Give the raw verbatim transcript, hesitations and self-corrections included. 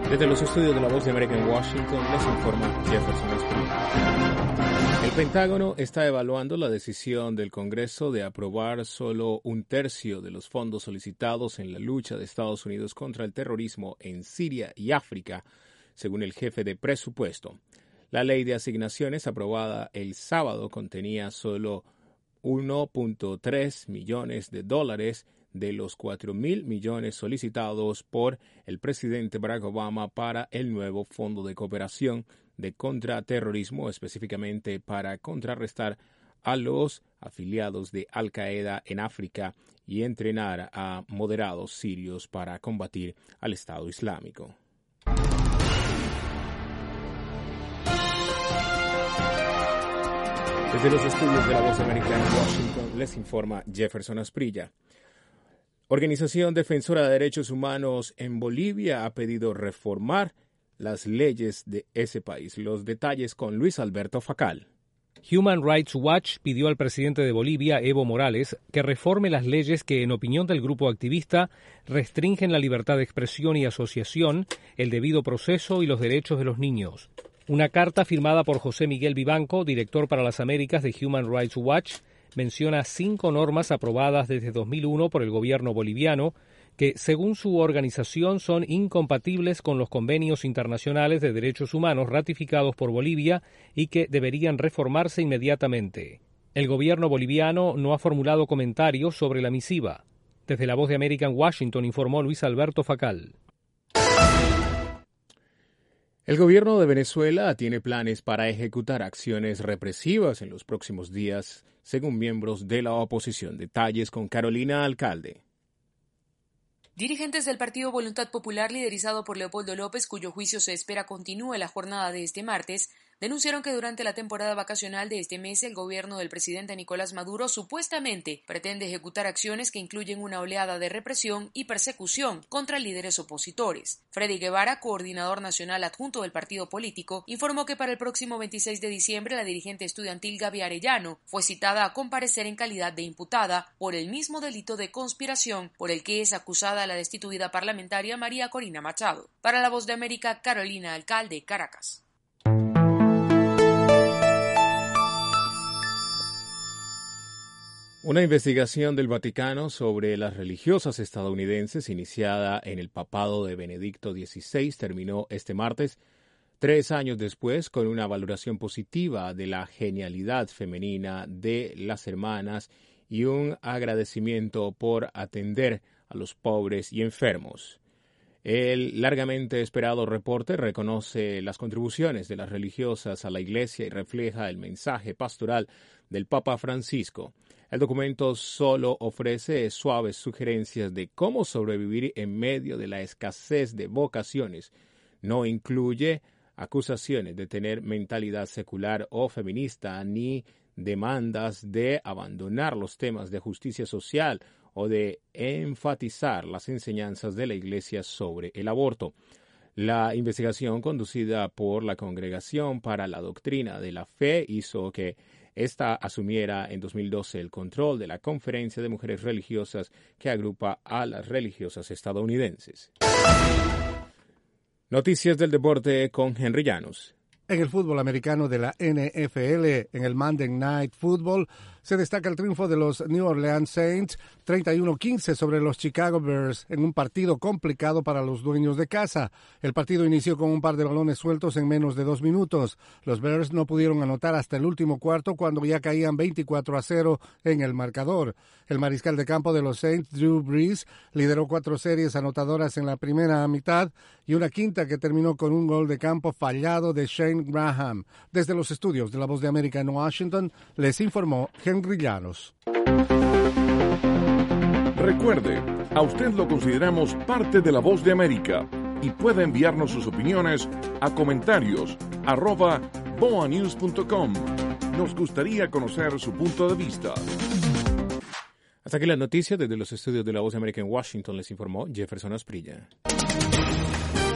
Desde los estudios de La Voz de América en Washington, les informa Jefferson Espino. El Pentágono está evaluando la decisión del Congreso de aprobar solo un tercio de los fondos solicitados en la lucha de Estados Unidos contra el terrorismo en Siria y África, según el jefe de presupuesto. La ley de asignaciones aprobada el sábado contenía solo uno punto tres millones de dólares de los cuatro mil millones solicitados por el presidente Barack Obama para el nuevo Fondo de Cooperación de Contraterrorismo, específicamente para contrarrestar a los afiliados de Al-Qaeda en África y entrenar a moderados sirios para combatir al Estado Islámico. Desde los estudios de La Voz de América en Washington les informa Jefferson Asprilla. Organización Defensora de Derechos Humanos en Bolivia ha pedido reformar las leyes de ese país. Los detalles con Luis Alberto Facal. Human Rights Watch pidió al presidente de Bolivia, Evo Morales, que reforme las leyes que, en opinión del grupo activista, restringen la libertad de expresión y asociación, el debido proceso y los derechos de los niños. Una carta firmada por José Miguel Vivanco, director para las Américas de Human Rights Watch, menciona cinco normas aprobadas desde dos mil uno por el gobierno boliviano que, según su organización, son incompatibles con los convenios internacionales de derechos humanos ratificados por Bolivia y que deberían reformarse inmediatamente. El gobierno boliviano no ha formulado comentarios sobre la misiva. Desde La Voz de América en Washington informó Luis Alberto Facal. El gobierno de Venezuela tiene planes para ejecutar acciones represivas en los próximos días, según miembros de la oposición. Detalles con Carolina Alcalde. Dirigentes del Partido Voluntad Popular, liderizado por Leopoldo López, cuyo juicio se espera continúe la jornada de este martes, denunciaron que durante la temporada vacacional de este mes el gobierno del presidente Nicolás Maduro supuestamente pretende ejecutar acciones que incluyen una oleada de represión y persecución contra líderes opositores. Freddy Guevara, coordinador nacional adjunto del partido político, informó que para el próximo veintiséis de diciembre la dirigente estudiantil Gaby Arellano fue citada a comparecer en calidad de imputada por el mismo delito de conspiración por el que es acusada la destituida parlamentaria María Corina Machado. Para La Voz de América, Carolina Alcalde, Caracas. Una investigación del Vaticano sobre las religiosas estadounidenses iniciada en el papado de Benedicto dieciséis terminó este martes, tres años después, con una valoración positiva de la genialidad femenina de las hermanas y un agradecimiento por atender a los pobres y enfermos. El largamente esperado reporte reconoce las contribuciones de las religiosas a la Iglesia y refleja el mensaje pastoral del Papa Francisco. El documento solo ofrece suaves sugerencias de cómo sobrevivir en medio de la escasez de vocaciones. No incluye acusaciones de tener mentalidad secular o feminista, ni demandas de abandonar los temas de justicia social o de enfatizar las enseñanzas de la Iglesia sobre el aborto. La investigación conducida por la Congregación para la Doctrina de la Fe hizo que ésta asumiera en dos mil doce el control de la Conferencia de Mujeres Religiosas que agrupa a las religiosas estadounidenses. Noticias del deporte con Henry Llanos. En el fútbol americano de la N F L, en el Monday Night Football, se destaca el triunfo de los New Orleans Saints treinta y uno quince sobre los Chicago Bears en un partido complicado para los dueños de casa. El partido inició con un par de balones sueltos en menos de dos minutos. Los Bears no pudieron anotar hasta el último cuarto cuando ya caían veinticuatro a cero en el marcador. El mariscal de campo de los Saints, Drew Brees, lideró cuatro series anotadoras en la primera mitad y una quinta que terminó con un gol de campo fallado de Shane Graham. Desde los estudios de La Voz de América en Washington, les informó Henry Llanos. Recuerde, a usted lo consideramos parte de La Voz de América y puede enviarnos sus opiniones a comentarios arroba boa news punto com. Nos gustaría conocer su punto de vista. Hasta aquí las noticias desde los estudios de La Voz de América en Washington, les informó Jefferson Asprilla.